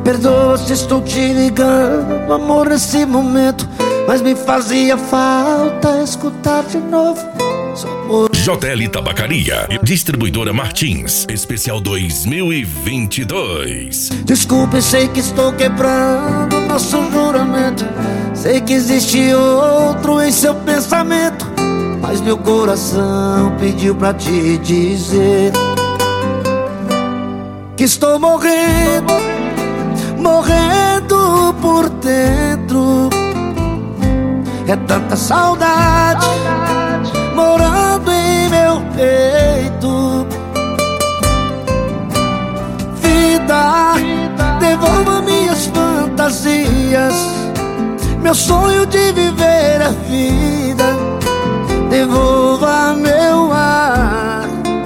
Perdoa se estou te ligando, amor, nesse momento, mas me fazia falta escutar de novo. JL Tabacaria, distribuidora Martins, especial 2022. Desculpe, sei que estou quebrando nosso juramento. Sei que existe outro em seu pensamento, mas meu coração pediu pra te dizer que estou morrendo, morrendo por dentro. É tanta saudade morando em meu peito. Vida, devolva minhas fantasias, meu sonho de viver a vida. Devolva meu ar.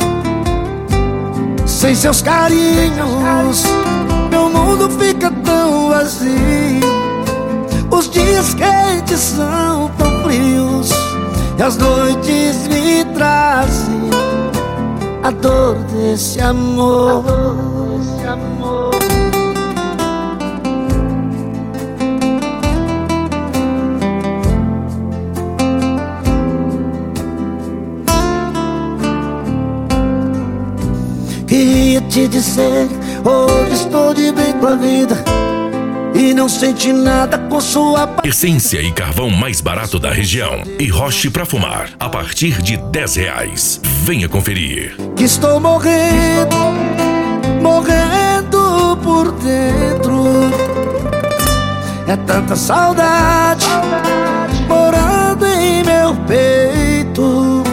Sem seus carinhos, meu mundo fica tão vazio. Os dias quentes são tão frios e as noites me trazem a dor desse amor. Queria te dizer, hoje estou de bem com a vida e não senti nada com sua Essência e carvão mais barato da região e roche pra fumar a partir de R$10. Venha conferir. Que estou morrendo, morrendo por dentro. É tanta saudade morando em meu peito.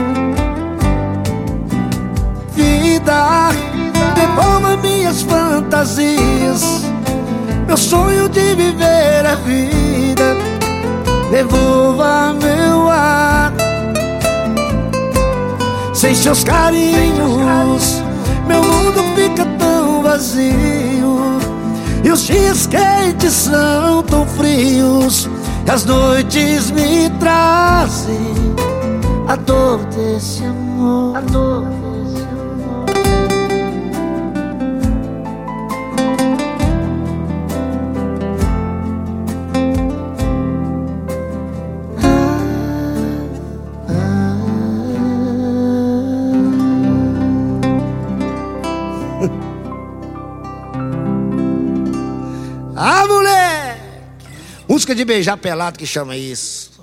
Vida, devolva minhas fantasias, meu sonho de viver a vida. Devolva meu ar. Sem seus carinhos, meu mundo fica tão vazio. E os dias quentes são tão frios e as noites me trazem a dor desse amor. A dor desse amor. Ah, moleque! Música de beijar pelado que chama isso.